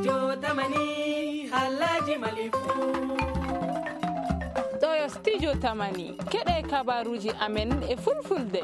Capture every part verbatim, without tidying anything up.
studio tamani halaji malifu ɗo studio tamani keɗe kabaruji amen e fulfulde.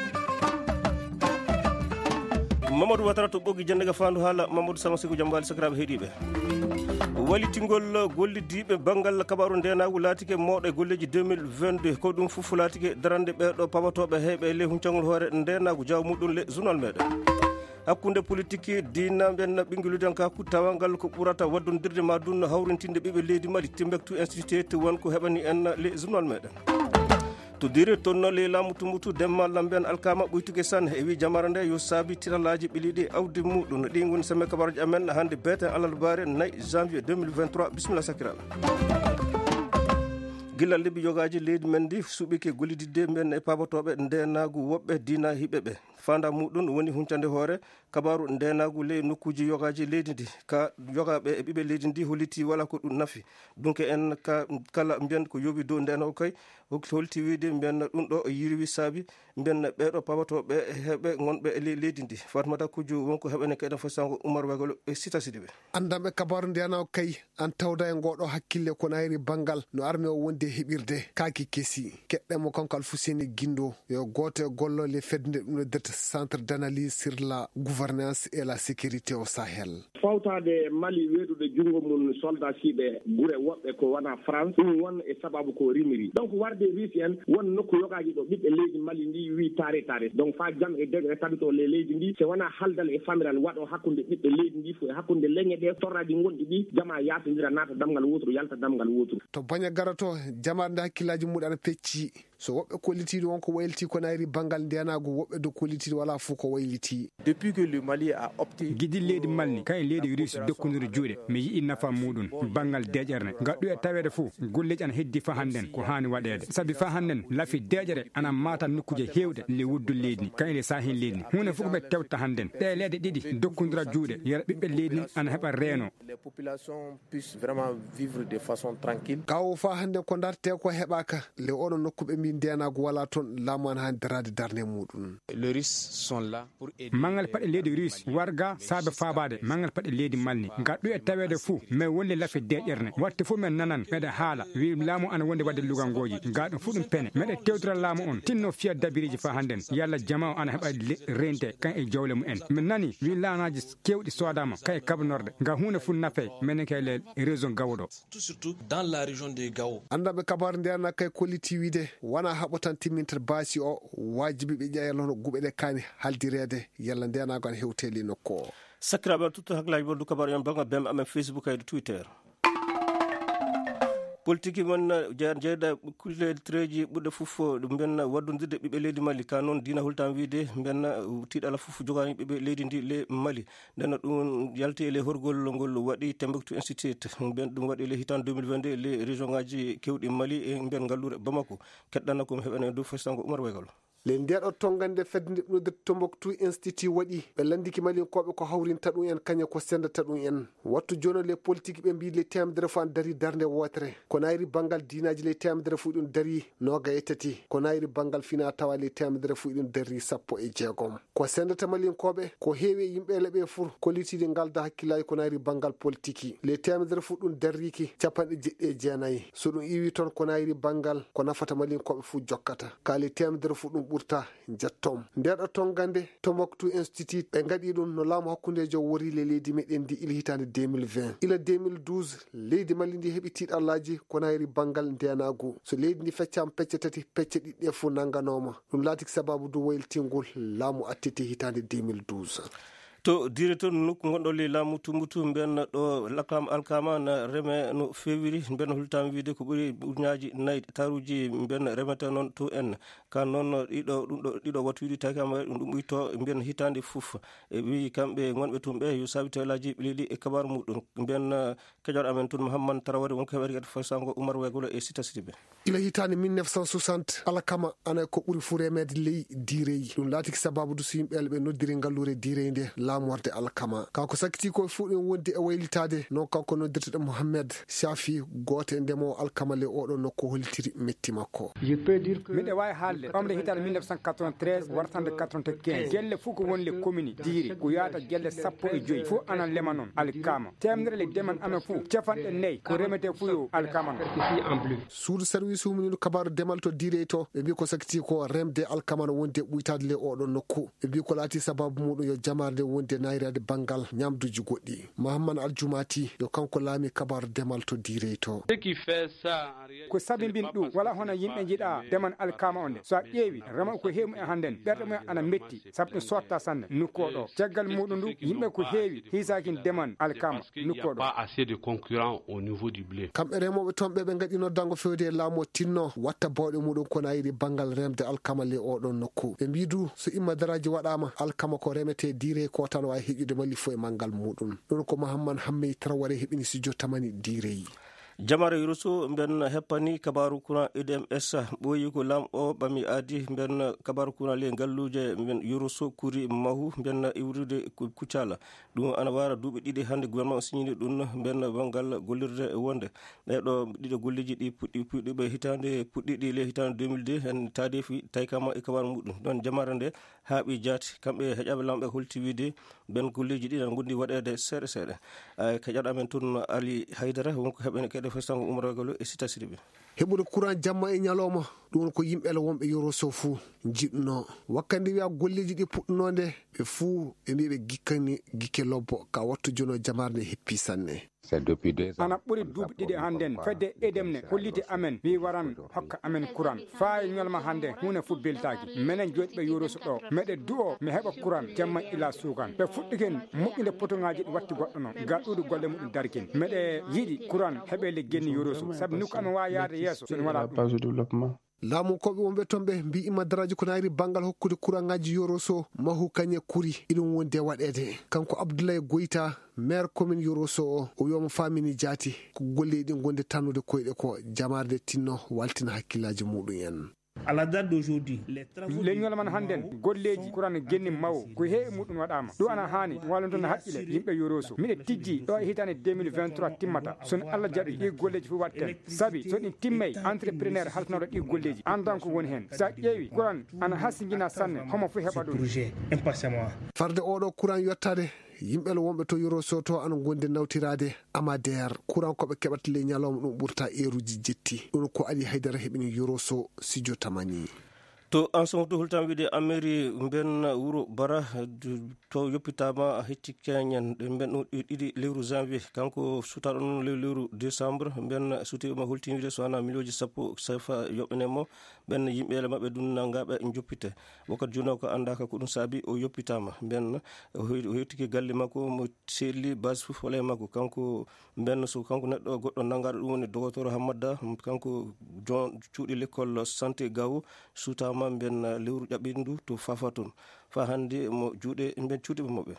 Mamadou Watara to ɓoggi janndaga fandu haala Mamadou Sama Sigo Jambali sakiraɓe heeɗiɓe walitingol gollidiɓe banggal kabaru ndenagu laatike mawɗo e golleji deux mille vingt-deux ko ɗum fof laatike darande ɓeɗo pamatoɓe heeɓe le huncangol hoore ndenagu jaw muɗum le journal meɗen hakkunde politique dina ɓen ɓingueluden kaku tawangal ko ɓurata waddodirde ma dunno hawrintinde ɓiɓe leydi Mali Timbuktu Institute wonko heɓani en le journal meɗen to dire tonno le laamu tumbutu demma lamben alkama ɓuytugue sanne e wi jamara nde yo saabi tiralaji ɓiliɗi awdi muɗum ɗi goni semme kabaruji amen hande beten alalbare nayyi janvier deux mille vingt-trois bisimilla sakiraɓe gila lebbi yogaji leydi men ndi suuɓike gollididde men e pabatoɓe ndenagu woɓɓe dina hiɓeɓe fanda muɗum woni huncande hoore kabaru ndenagu ley nokkuji yogaji leydi ndi ka yogaɓe e ɓiɓe leydi ndi holliti wala ko ɗum nafi donc en ka kala mbiyen ko yoɓi dow ndenago kay holti wiide mbiyen ɗum ɗo yirwi saabi mbiyen ɓeɗo pabatoɓe heɓe gonɓe e ley leydi ndi Fatmata Kuju wonko heɓene kayɗen fo sango Oumar Wagalo e Sita Sidiɓe andaɓe kabaru ndenago kay an tawda e ngoɗo hakkille ko nayri banggal no arme o wonde heɓirde kaki keesi keɗɗemo kanko Alfousseni Guindo yo goto e gollole fedde ɗum no dirta centre d'analyse sur la gouvernance et la sécurité au Sahel. Fawtade Mali weeɗude jungo mum soldat siɓe ɓuure woɓɓe ko wona France ɗum won e sababu ko rimiri donc warde risi en won nokku yogaji ɗo ɓiɓɓe leydi Mali ndi wi tare tare donc fa jam e degré tanto le leydi ndi so wona haldal e famiral waɗo hakkude ɓiɓɓe leydi ndi fo e hakkude leñe ɗe torraji gonɗi ɗi jama yasodira naata damgal wotoro yalta damgal wotoro to baña garato jamarde hakkillaji muɗum ana pecci so woɓɓe kollitiɗo wonko wayliti ko nayri banggal ndenago woɓɓe do kollitiɗo wala fof ko wayliti depuis que le Mali a opté guidi leydi Mali kay leydi russe dokkodiri juuɗe mi yii nafa muɗum banggal deƴerne gaddu e tawede fof golleji ana heddi fa handen ko hani waɗede sabi fa handen laafi deƴere ana mata nokkuje hewde le wuddu leydi kay le sahin leydi hunde fof ɓe tewta handen ɗe leɗe ɗiɗi dokkodira juuɗe yara ɓiɓɓe leydi ana heɓa reeno les populations puissent vraiment vivre de façon tranquille kaw fa handen ko darte ko heɓaka le oɗo nokkuɓe mbi ndenago wala toon laamu an hani darade darde muɗum les Russes sont là pour aider mangal paɗe leydi russe warga saabe fabade mangal paɗe leydi Mali gaddu e tawede fou mais wonde laafi deƴerne watte fof men nanan meɗe haala wi laamu ana wonde wadde lugangoji gaɗum fu ɗum pene meɗe tewtira laamu on tinno fiya dabiriji fa handen yalla jama o ana heɓa rente kan e jawle mu en min nani wi laanaji kewɗi sodama kay kabnorde nga hunde fu nafe menen kay le région Gao surtout dans la région de Gao andaɓe kabaru ndena kay kolliti wiide wona haɓo tan timminta baasi o wajibi ɓe ƴeelono guɓe ɗe kani haldirede yalla ndenago ana hewteli nokku o sakiraɓe tutto haklaji waddu kabaru en banggal bem amen Facebook e Twitter politique mon jeyɗa kulle treji ɓurɗe fof mben waddodirde ɓiɓɓe leydi Mali ka noon dina hultan wiide mben tiiɗala fof jogani ɓiɓɓe leydi ndi le Mali nden ɗum yalti e le horgol ngol waɗi Timbuktu Institute mben ɗum waɗi le hitan deux mille vingt-deux le région ngaji kewɗi Mali e mben ngallure Bamako keɗɗanna komi heɓane dow fasango Oumar Wegalo le ndeɗo tongande fedde ɗum de Timbuktu Institute waɗi ɓe landiki malinkoɓe ko hawrinta ɗum en kaña ko sendata ɗum en wattu jono le politique ɓe mbi le temedere fo an dari darde wotere ko nayri banggal dinaji le temedere fu ɗum dari noga e tati ko nayri banggal fina tawa le temedere fu ɗum dari sappo e jeegom ko sendata malinkoɓe ko heewi yimɓele ɓe fur kollitiɗe ngalda hakkillaji ko nayri banggal politique le temedere fu ɗum darriki capanɗe jeɗɗi e jeenayyi so ɗum iwi toon ko nayri banggal ko nafata malinkoɓe fu jokkata ka le temedere fu ɗum ɓurta jettom ndeɗo tongande Timbuktu Institute ɓe gaɗi ɗum no laamu hakkundejo wori le leydi meɗen ndi ila hitande deux mille vingt ila deux mille douze leydi Mali ndi heeɓi tiiɗallaji ko nayri banggal ndenagu so leydi ndi feccama pecce tati pecce ɗiɗɗe fo nanganoma ɗum laati sababu du wayltingol laamu attete hitande deux mille douze to directeur nokku gonɗo le laamu tumbutu mben ɗo lakam alkama na reme no fewiri mben hultama wiide ko ɓuuri ɓurñaji nayyi taruji mben remete noon to en ka noon ɗiɗo ɗum ɗo ɗiɗo wattu wiɗi takama ɗum ɗum ɓuyto mben hitande fof e wi kamɓe gonɓe tun ɓe yo sabi telaji ɓileɗi e kabaru muɗum mben keƴoɗo amen tun Mouhammad Traoré wonko heɓati kadi fasango Oumar Wegolo e Sita Sidiɓe ila hitande mille neuf cent soixante alakama ana ko ɓuuri fu remede ley direyi ɗum laatiki sababu du so yimɓele ɓe noddiri ngallure direyi nde laamorde alkama kanko sakiti ko fu ɗum wondi e waylitade non kanko noddirteɗo Mohamed Shafi goto e ndemo alkama le oɗo nokku holtiri metti makko. miɗe wawi haalde ɓamde hitande mille neuf cent quatre-vingt-treize wartande quatre-vingt-quinze gelle fof ko woni le commune diiri ko yata gelle sappo e joyyi fof anan lema noon alkama temedere le deman amen fof capanɗe nayyi ko remete fu yo alkama non. suudu service huminiɗo kabaru demal to diire to ɓe mbi ko sakiti ko remde alkama no wondi e ɓuytade le oɗo nokku ɓe mbi ko laati sababu muɗum yo jamarde wonde nayrade banggal ñamduji goɗɗi. Mahamman Aljumati yo kanko laami kabaru demal to diire to. ko sabibin ɗum wala hono yimɓe jiiɗa deman alkama on de so a ƴeewi rema ko heewi e handen ɓerɗe mumen ana metti saabu ɗum sotta sanne nukkoɗo caggal muɗum ndu yimɓe ko heewi hisakin deman alkama nukkoɗo. kamɓe remoɓe toon ɓe ɓe gaɗi noddango fewde e laamu tinno watta bawɗe muɗum kono ayiri banggal remde alkama le oɗon nokku ɓe mbidu so imma daraji waɗama alkama ko remete diire ko tan wawi heƴude malli fo e manggal muɗum. ɗum ko Mahamman Hammey Traoré heɓini studio tamani diireyi. jamare yuruso ben heppani kabaru kuna E D M S ɓoyi ko lam o ɓami adi ben kabaru kuna le galluje ben yuruso kuri mahu ben iwrude kucala ɗum ana wara duuɓi ɗiɗi hande gouvernement signini ɗum ben bangal gollirde wonde ɗeɗo ɗiɗo golleji ɗi puɗɗi puɗɗiɓe hitande puɗɗiɗi le hitande deux mille deux hen tadefi tawi kama e kabaru muɗum ɗon jamare nde haaɓi jaati kamɓe heƴaɓe lamɓe holti wiide ben golleji ɗi nan gondi waɗede seeɗa seeɗa keƴaɗo amen toon Ali Haydara wonko heɓene keɗe festango umrogalo e sita siriɓe heɓude courant jamma e ñalawma ɗum won ko yimɓele wonɓe yoroso fuu jiɗno wakkande wiya golleji ɗi puɗɗunode ɓe fuu ɓe mbi ɓe gikkani gikke lobbo ka wattu jono jamarde heppi sanne. ana ɓuri duuɓi ɗiɗi hannden fedde edemne holliti amen wi waran hokka amen courant faa ñolma hannde hunde fof beltaki minen joɗiɓe yoroso ɗo meɗe du'o mi heɓa courant jamma ila sukan ɓe fuɗɗiken moƴƴinde potoŋaji ɗi watti goɗɗo noon ga ɗuɗo golle muɗum darkin meɗe yiɗi courant heɓele genni yoroso saabu nokku amen wawi yaade yeeso sono waɗa ɗum. laamu koɓe wonɓe toon ɓe mbi imma daraji ko nayri banggal hokkude courant ngaji yoroso mahu kañe kuri iɗum wonde waɗede kanko Abdoulaye Goyta maire commune yoroso o o wiyoma famini jaati ko golleji ɗi gonde tannude koyɗe ko jamarde tinno waltina hakkillaji muɗum en. À la date d'aujourd'hui, les ñolman hannden golleji kurana genni mawo ko heewi muɗum waɗama ɗo ana hani walontoon haqqile yimɓe yoroso miɗe tijji ɗo e hitande deux mille vingt-trois timmata sono Allah jaɓi ɗi golleji fof watten saabi so ɗin timmay entrepreneur haltanoɗo ɗi golleji andan ko woni hen sa ƴeewi courant ana hassigina sanne homo fof heɓa ɗum farde oɗo courant yottade yimɓe wonɓe to yoroso to ana gonde nawtirade amader courant koɓe keɓata le ñalawma ɗum ɓurta eruji jetti ɗum ko Ali Haydara heɓini yoroso studio tamani. to en son to hultan wiide ameri ben wuro bara to yoppitama hetti keñen ɗe ben ɗiɗi lewru janvier kanko sutaɗo noon lewru décembre ben sutima hultinide so wana milioji sappo safa yoɓɓenemo ben yimɓele mabɓe dunnangaɓe joppite wakkati joni o ko andaka ko ɗum saabi o yoppitama ben o hettiki galle makko mo selli base fof wala e makko kanko ben so kanko neɗɗo goɗɗo nangaɗo ɗum woni docteur Hamadda kanko jon cuuɗi l'école santé gawo sutama ben lewru ƴaɓɓiɗi ndu to fafa toon fa hande mo juuɗe ben cuuɗiɓe moɓɓe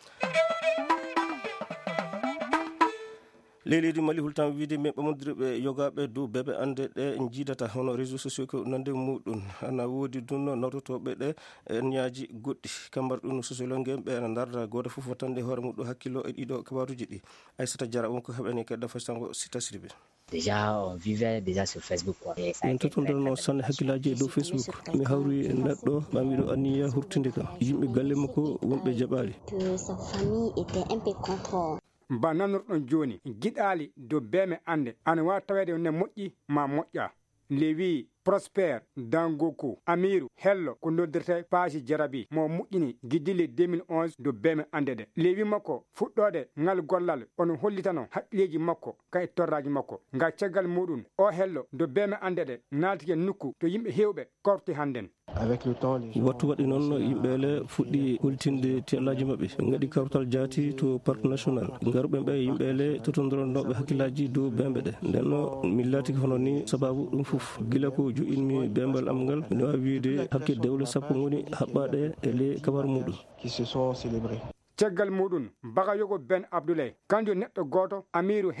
leydi Mali hultan wiide men ɓamodireɓe yogaɓe dow beɓe ande ɗe jiidata hono réseaux sociaux ko nande muɗum ana woodi ɗum nototoɓe ɗe en ñaaji goɗɗi kambar ɗum sociologue en ɓe ene darda goto fof wattande hoore muɗum hakkillo e ɗiɗo kabaruji ɗi Aissata Diarra wonko heɓani kedda fastango sita sirbe déjà on vivait déjà sur Facebook quoi en totondirno sanne hakkillaji e dow Facebook mi hawri e neɗɗo mamiɗo anniya hurtinde kam yimɓe galle makko wonɓe jaɓali que sa famille était un peu contre mba nannorɗon joni giɗali dow beme ande ana wawi tawede ne moƴƴi ma moƴƴa lewi Prosper Dangoku Amiru Hello ko noddirte page Jarabi mo moƴƴini guidile deux mille onze do beme andede lewi makko fuɗɗode ngal gollal on hollitano haqqilleji makko kay torraji makko nga caggal muɗum o Hello do beme andede naatike nokku to yimɓe hewɓe korti handen avec le temps wattu waɗi noon yimɓele fuɗɗi holtinde tellaji mabɓe ɓe gaɗi kawtal jaati to parc national garuɓe ɓe yimɓele totodironoɓe hakkillaji dow bembe ɗe ndenno mi laatiki hono ni sababu ɗum foof gila ko joƴinmi bembal am ngal ne wawi wiide hakke dewle sappo goni haɓɓaɗe e le kabaru muɗum qui se sont célébrés caggal muɗum Bagayogo Ben Abdoulaye kanjo neɗɗo goto Amiru Hello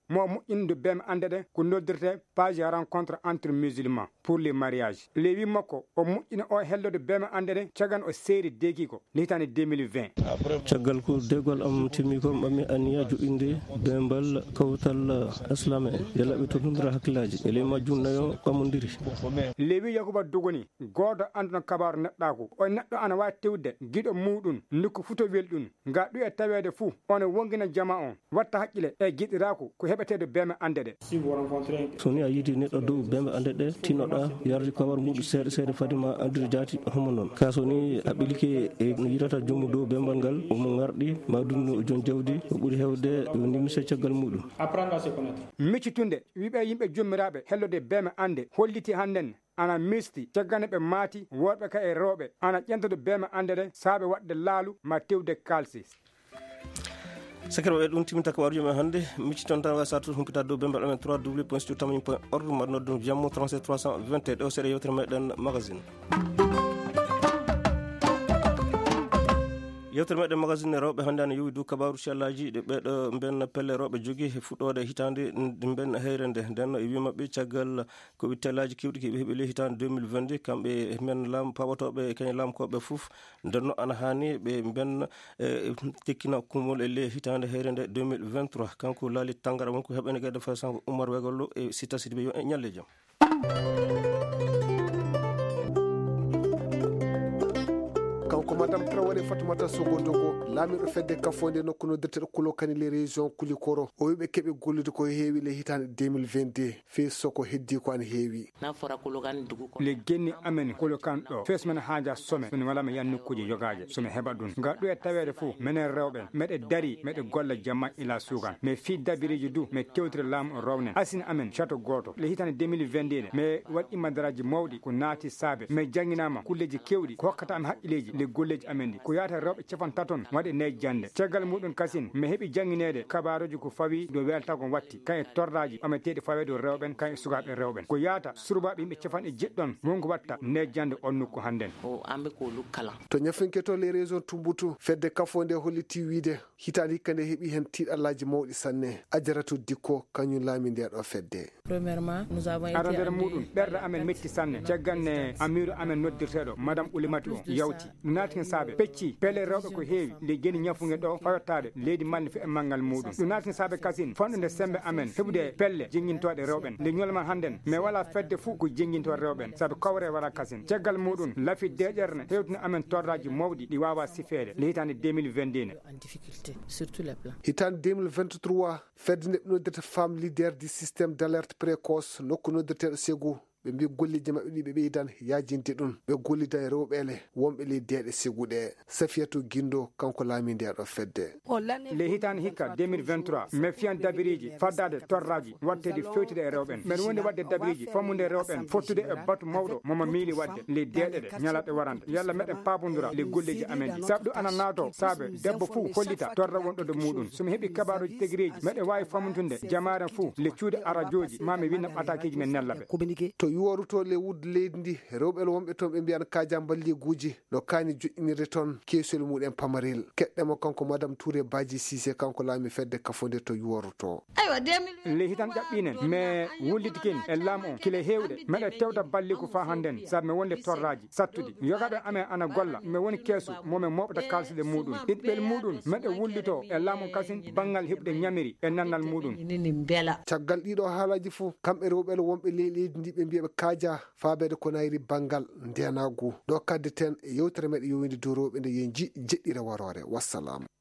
mo moƴƴinde beme andede ko noddirte page rencontre entre musulmans pour les mariages lewi makko o moƴƴina o hellode beme andede cagan o seeri deki ko hitande deux mille vingt caggal ko degol am timmi ko ɓammi aniya joƴinde bembal kawtal islam e yalaɓe to ɗumdira hakkillaji e ley majjum nayo ɓamodiri lewi yakuba dogoni goto anduno kabaru neɗɗako o neɗɗo ana wawi tewde guiɗo muɗum nokku futo welɗum ga ɗu e tawede fou ono wongina jama on watta haqqile e guiɗirako ko heɓetede beme andede soni a yiidi neɗɗo dow bembe andede tinnoɗa yarde kabaru muɗum seeɗa seeɗa fadima andude jaati homo noon ka soni a ɓilike e no yitata jommu dow bembal ngal omo garɗi mawɗum jon jawdi o ɓuuri hewde nimse caggal muɗum miccitunde wiɓe yimɓe jommiraɓe hellode beme ande holliti hannden ana misti caggane ɓe maati worɓe ka e rewɓe ana ƴentude beme andede saaɓe waɗde laalu ma tewde kalsi sakiraɓe e ɗum timinta kabaruji men hannde micciton tan wawi satu humpita dow bembal amen trois w point studio tamañi point org mbaɗa noddum jammo trente-sept trois cent vingt et un ɗo seeɗa yewtere meɗen magazine yewtere meɗen magazine rewɓe hannde ana yowi dow kabaru ciallaji ɗe ɓeɗo ben pelle rewɓe jogui fuɗɗode hitande ben heyre nde nden e wi mabɓe caggal koɓe tellaji kewɗi keɓe heeɓi ley hitande deux mille vingt deux kamɓe men lam paɓatoɓe kañe lamkoɓe foof ndenno ana hani ɓe ben tekkina kumol e ley hitande heyre nde deux mille vingt trois kanko laali tangara wonko heɓene gueɗe fa sanko Oumar Wegollo e Sita Sidibé yo e ñalle jaam. kanko madame Traoré Fatoumata Sogodogo laamiɗo fedde kafonde nokku noddirteɗo kulo kani les région kulikoro o wiɓe keeɓe gollude ko heewi le hitande deux mille vingt deux fe soko heddi ko ana heewi le genni amen kolokan ɗo fesmen haaja some ɗum walama yan nokkuji jogaje somi heɓa ɗum ga ɗo e tawede fo minen rewɓe meɗe dari meɗe golla jamma ila sukan mais fi dabiriji du mais kewtire laamu rawnen asine amen château goto le hitande deux mille vingt deux mais waɗi madaraji mawɗi ko naati saabe mais jangginama kulleji kewɗi ko hokkatami haqqileji le golleji amen ɗi ko yata rewɓe capan taton waɗi nayi jande caggal muɗum kasin mi heeɓi jangguinede kabaruji ko fawi do welta ko watti kaye tordaji ameteɗi fawede o rewɓen kaye sukaɓe rewɓen ko yata surbaɓe yimɓe capanɗe jeɗɗon wonko watta nayi jande on nokku hannden o amɓe ko lukkala to ñafinketo les région Tumbutu fedde kafonde holliti wiide hitande hikka nde heeɓi hen tiiɗallaji mawɗi sanne Adjaratou Dikko kañum laami nde ɗo fedde premièrement nous avons été aɗa nder muɗum ɓerɗe amen metti sanne cagganne amiru amen noddirteɗo madame Oulimati o yawti naati hen saabe pecci pelle rewɓe ko heewi le geni ñafuge ɗo fawettade leydi malni fe e manggal muɗum ɗum naati hen saabe kasin fanɗude sembe amen heɓude pelle jenguintoɗe rewɓen nde ñolman hannden mais wala fedde fou ko jenguintoɗe rewɓen saabu kawre wala kasin caggal muɗum laafi deƴerne hewtino amen tordaji mawɗi ɗi wawa sifede le hitande deux mille vingt deux en difficulté sur tous les plans hitande deux mille vingt trois fedde nde noddirta femme leader du système d' alerte précoce nokku noddirteɗo Ségou ɓe mbi golliji maɓɓe ɗi ɓe ɓeydan yajinde ɗum ɓe gollidan e rewɓele wonɓe ley deeɗe Ségouɗe Safiatou Guindo kanko laami nde ɗo fedde le hitande hikka deux mille vingt trois mais fiyan dabiriji faddade torraji wattede fewtide e rewɓen men wonde wadde dabiriji fammude rewɓen fottude e batu mawɗo momo miili wadde ley deeɗe ɗe ñalaɗe warande yalla meɗen pabodira le golleji amen ɗi sabu ɗo ana naato saabe debbo fou hollita torra wonɗo do muɗum somi heeɓi kabaruji teguiriji meɗe wawi fammutunde jamaren fou le cuuɗe aradioji mami winna attaqueji men nellaɓe to yoruto le wud leydi ndi rewɓel wonɓe toon ɓe mbiyan kaja balliguji no kaani joƴƴinirde toon keesol muɗen pamarel keɗɗemo kanko madame Touré Badji Cissé kanko laami fedde kafonde to yoruto le hitan ƴaɓɓinen mais wullitikin e laamu on kile hewɗe meɗe tewta balliku fa hannden saabu mi wonde torraji sattude yogaɓe amen ana golla mi woni keesu momin moɓata kalsude muɗum ɗiɗɓel muɗum meɗe wullito e laamu kasin banggal heɓde ñamiri e nannal muɗum caggal ɗiɗo haalaji fo kamɓe rewɓel wonɓe ley leydi ndi ɓe mbiyaɓe kaja faabede ko nayri banggal ndenagu ɗo kadde ten e yewtere meɗe yowinde dow rewɓe nde yen ji jeɗɗira warore wassalamu.